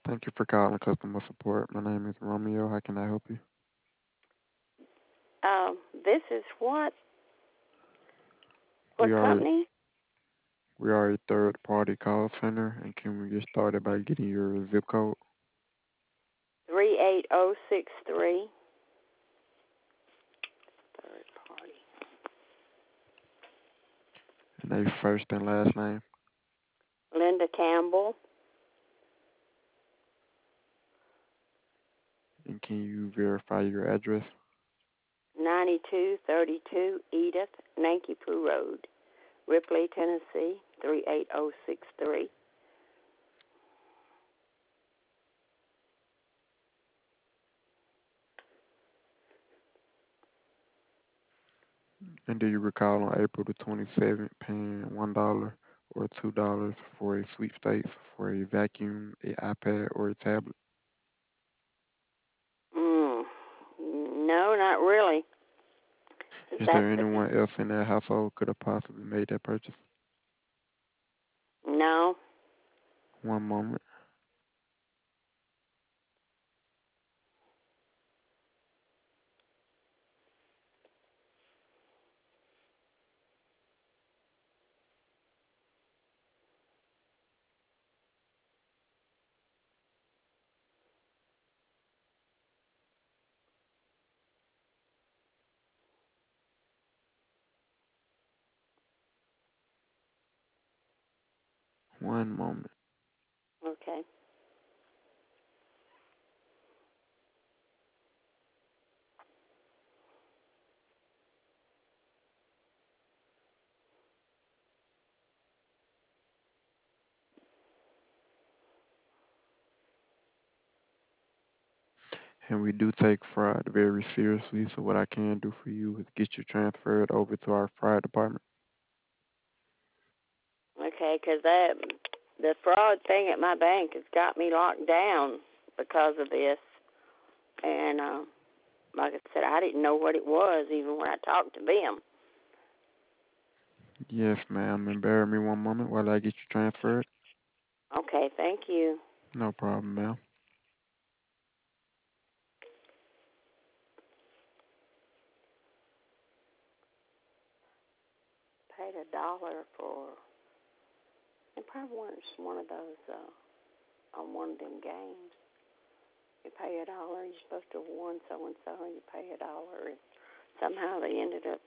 Thank you for calling customer support. My name is Romeo. How can I help you? This is what? We What are company? we are a third party call center, and can we get started by getting your zip code 38063. Third party. and a first and last name? Linda Campbell. And can you verify your address? 9232 Edith Nankipu Road, Ripley, Tennessee 38063. And do you recall on April the 27th paying $1 or $2 for a sweepstakes for a vacuum, a iPad, or a tablet? Mm. No, not really. Is That's there the anyone else in that household could have possibly made that purchase? no. One moment. One moment. Okay. And we do take fraud very seriously. So what I can do for you is get you transferred over to our fraud department. Okay, because the fraud thing at my bank has got me locked down because of this, and like I said, I didn't know what it was even when I talked to them. Yes, ma'am. And bear with me one moment while I get you transferred. Okay, thank you. No problem, ma'am. Paid $1 for. It probably was one of those on one of them games. You pay $1. You're supposed to have won so and so, and you pay $1. And somehow they ended up